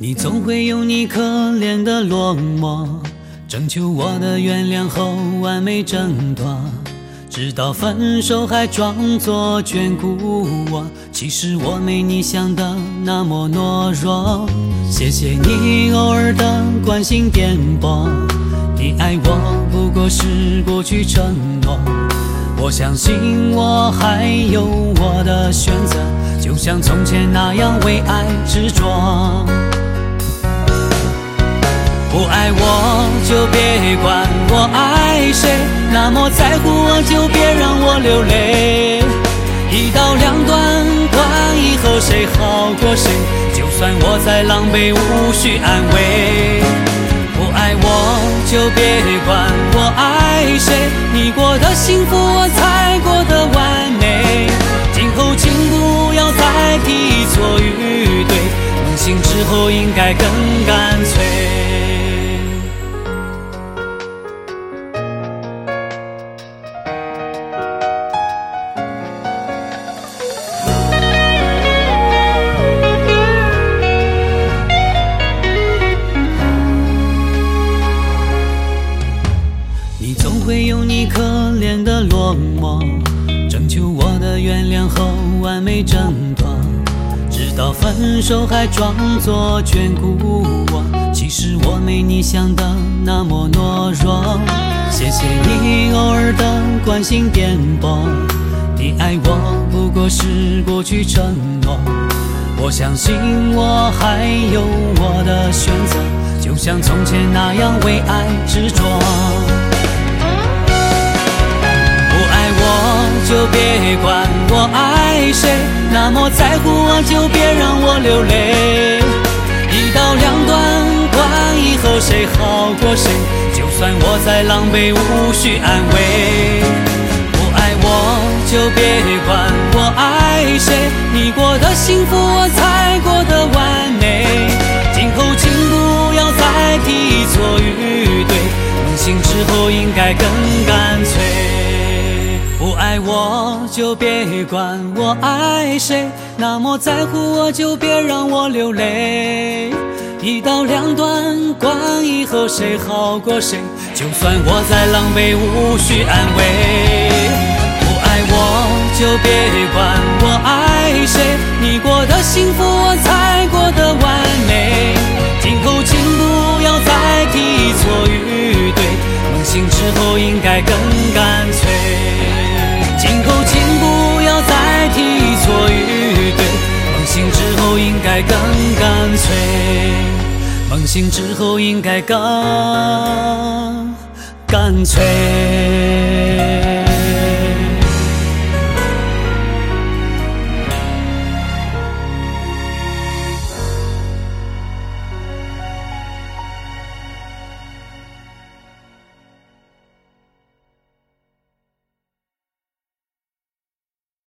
你总会有你可怜的落寞，征求我的原谅后完美挣脱，直到分手还装作眷顾我，其实我没你想的那么懦弱。谢谢你偶尔的关心颠簸，你爱我不过是过去承诺，我相信我还有我的选择，就像从前那样为爱执着。不爱我就别管我爱谁，那么在乎我就别让我流泪。一刀两断，管以后谁好过谁，就算我再狼狈无需安慰。不爱我就别管我爱谁，你过得幸福我才过得完美。今后请不要再提错与对，梦醒之后应该更干脆。你总会有你可怜的落寞，征求我的原谅后完美挣脱，直到分手还装作眷顾我，其实我没你想的那么懦弱。谢谢你偶尔的关心颠簸，你爱我不过是过去承诺，我相信我还有我的选择，就像从前那样为爱执着。就别管我爱谁，那么在乎我就别让我流泪。一刀两断，管以后谁好过谁，就算我再狼狈无需安慰。不爱我就别管我爱谁，你过得幸福我才过得完美。今后请不要再提错与对，梦醒之后应该更干脆。不爱我就别管我爱谁，那么在乎我就别让我流泪。一刀两断，管以后谁好过谁，就算我再狼狈无需安慰。不爱我就别管我爱谁，你过得幸福我才过得完美。今后请不要再提错与对，梦醒之后应该更干脆。今后请不要再提错与对，梦醒之后应该更干脆，梦醒之后应该更干脆。